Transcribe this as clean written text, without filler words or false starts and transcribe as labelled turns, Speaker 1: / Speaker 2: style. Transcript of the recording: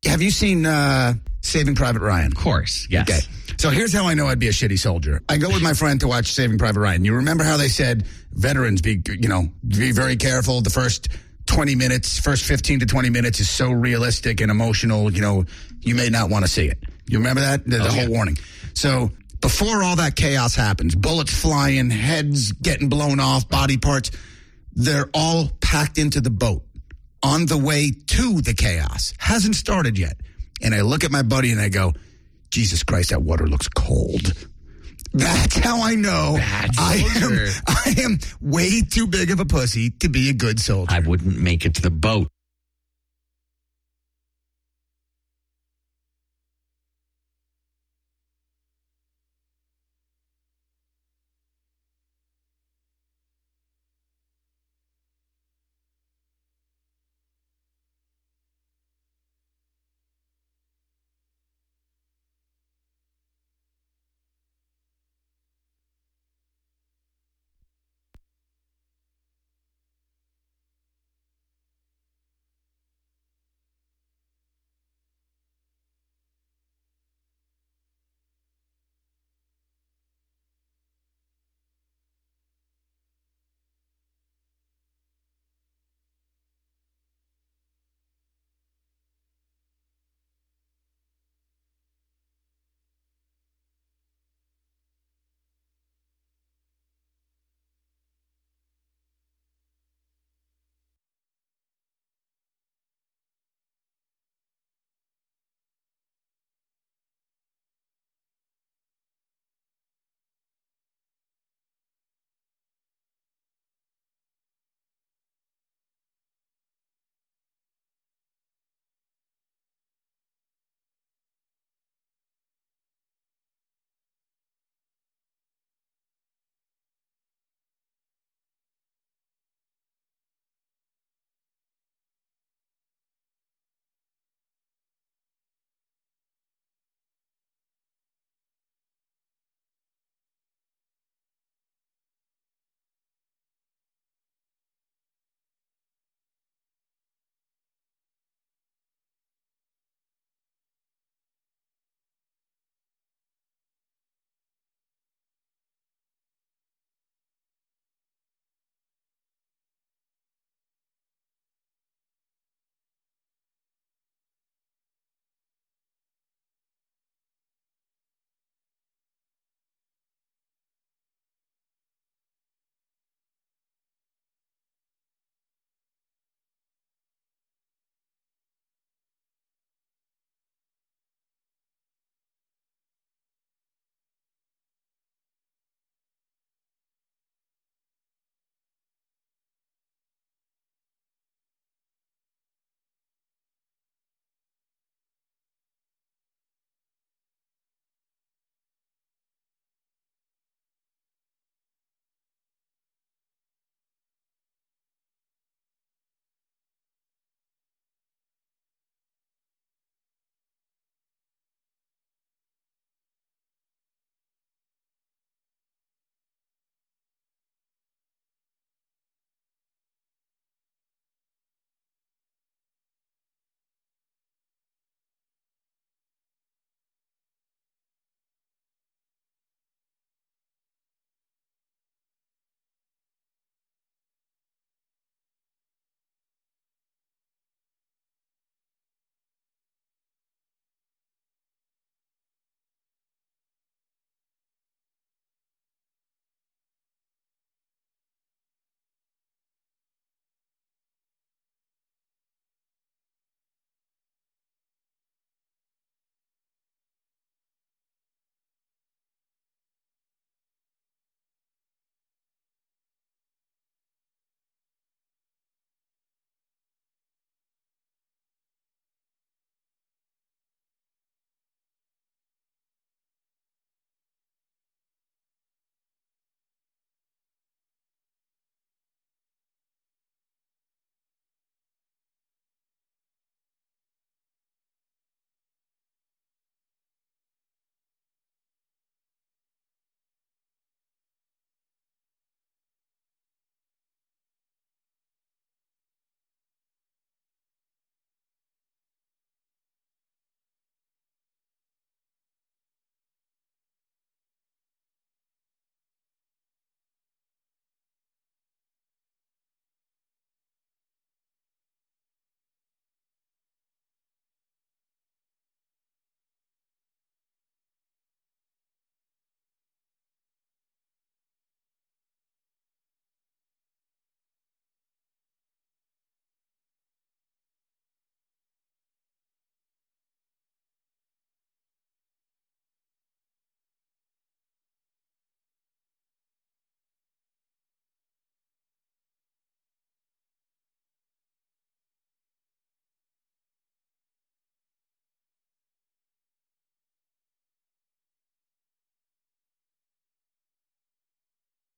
Speaker 1: have you seen Saving Private Ryan?
Speaker 2: Of course, yes.
Speaker 1: Okay. So here's how I know I'd be a shitty soldier. I go with my friend to watch Saving Private Ryan. You remember how they said veterans be very careful. The first 20 minutes, first 15 to 20 minutes is so realistic and emotional, you may not want to see it. You remember that? The whole warning. So before all that chaos happens, bullets flying, heads getting blown off, body parts, they're all packed into the boat on the way to the chaos. Hasn't started yet. And I look at my buddy and I go, Jesus Christ, that water looks cold. That's how I know I am way too big of a pussy to be a good soldier.
Speaker 2: I wouldn't make it to the boat.